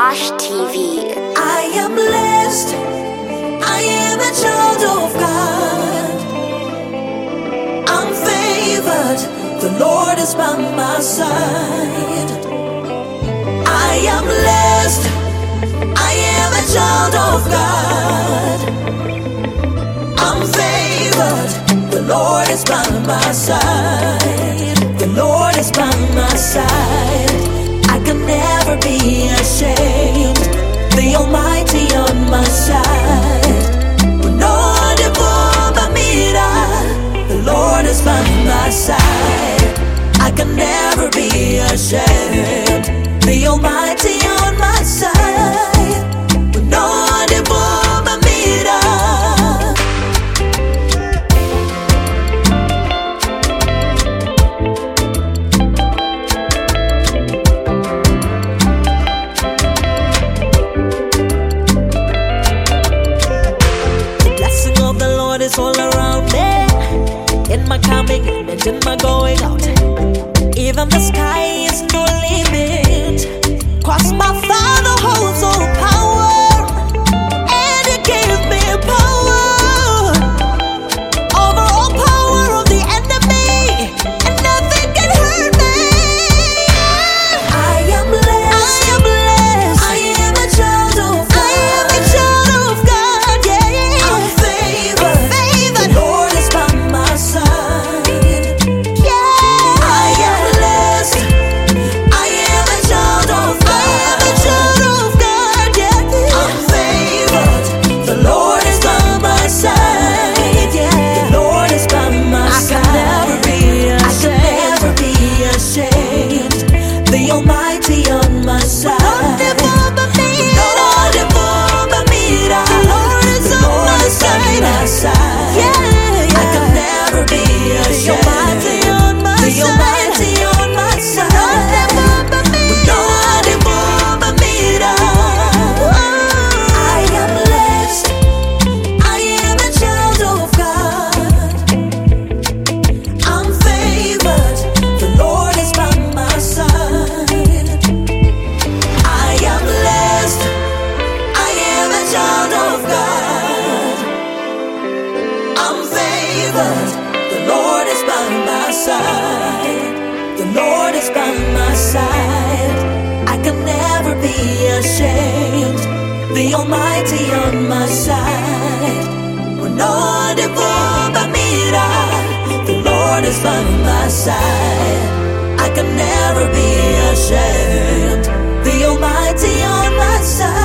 Josh TV. I am blessed. I am a child of God. I'm favored. The Lord is by my side. I am blessed. I am a child of God. I'm favored. The Lord is by my side. The Lord is by my side. I can never be ashamed. The Almighty on my side. No one mira. The Lord is by my side. I can never be ashamed. The Almighty on my side. No one mira. Is all around me, in my coming in and in my going out. Even the sky is no limit, 'cause my Father holds all power, and He gave me power over all power of the enemy, and nothing can hurt me. I am blessed. I am blessed. I am a child of God. I am a child of God. Yeah. I'm favored. The Lord is by my side. Yeah. I am blessed. I am a child of God. I am a child of God. Yeah. I'm favored. The Lord is by my side. Yeah. The Lord is by my side. I can never be ashamed. The Almighty on my side. I can never be ashamed. The Almighty on my side. No one mira. I am blessed. I am a child of God. I'm favored. The Lord is by my side. I am blessed. I am a child of God. I'm favored. The Lord is by my side. The Lord is by my side. I can never be ashamed. The Almighty on my side. No one mira. The Lord is by my side. I can never be ashamed. The Almighty on my side.